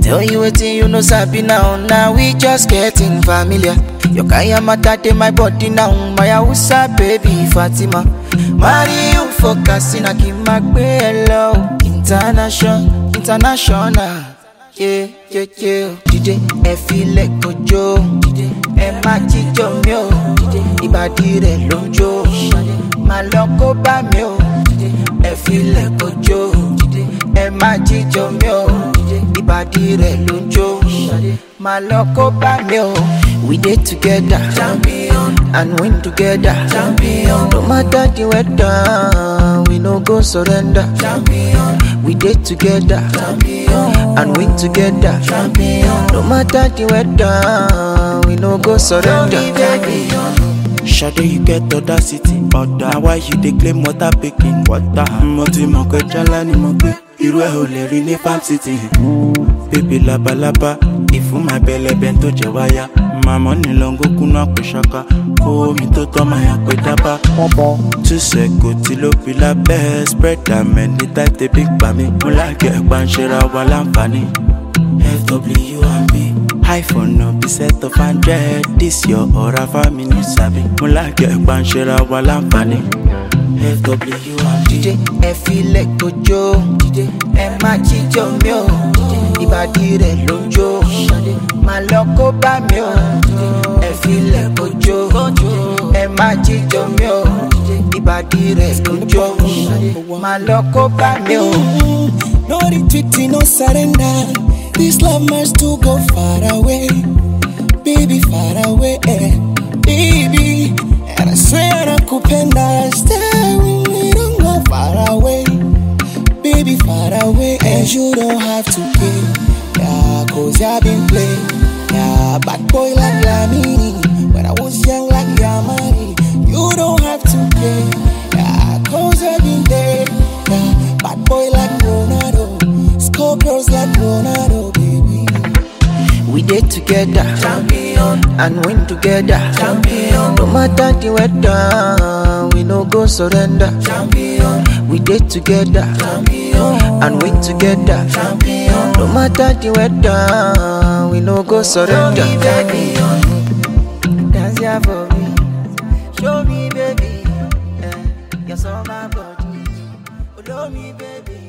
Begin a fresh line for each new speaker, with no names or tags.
Tell you wetin you know sabi now. Now we just getting familiar. Your kaya mata dey my body now. My Hausa baby Fatima. Marry you for casino Kimagbe hello. International. Yeah. DJ ẹ filẹ̀ kojo. Ẹ má jíjọ mi o. Ìbàdí rẹ̀ ló ń jó. Má lọ kó bá mi o. Ẹ filẹ̀ kojo. Ẹ má jíjọ mi o. Ìbàdí rẹ̀ ló ń jó. Má lọ kó bá mi o. We dey together, champion, and win together, champion. No matter the weather, we no go surrender, champion. We dey together, champion, and win together, champion. No matter the weather, we no go surrender.
Shadow, you get audacity, now why you dey claim water picking? Water, moti moko jalani moke, iru e o le ri ni farm city. Baby laba, ifu my belly bento jewaya. My money long go kuna peshaka, ko mi to maya kwe daba. 2 seconds till up la best, spread that man the type the big bami. Mula get banshera walamfani. FWMB. iPhone no be set of 100. This your aura family sabi. Mula get banshera walamfani. FWMB.
DJ ẹ filẹ̀ kojo. Ẹ má jíjọ mi o. Ìbàdí rẹ̀ ló ń jó. Má lọ kó bá mi o. Ẹ filẹ̀ kojo. Ẹ má jíjọ mi o. Ìbàdí rẹ̀ ló ń jó. Má lọ kó bá mi o.
No retreat, no surrender. This love must to go far away, baby, far away, baby. And I swear I could stay with me, don't go far away, baby, far away. And you don't have to pay, yeah, cause I've been playing, yeah, bad boy like Lamini. When I was young like Yamani, you don't have to pay, yeah, cause I've been there, yeah, bad boy like Ronaldo, Scorpios like Ronaldo, baby.
We dey together, champion, and win together, champion. No matter the weather, we no go surrender, champion. We dey together, champion, and win together, champion. No matter the weather, we no go surrender. Show me, baby, dance here for me. Show me, baby, you're so my body. Show me, baby.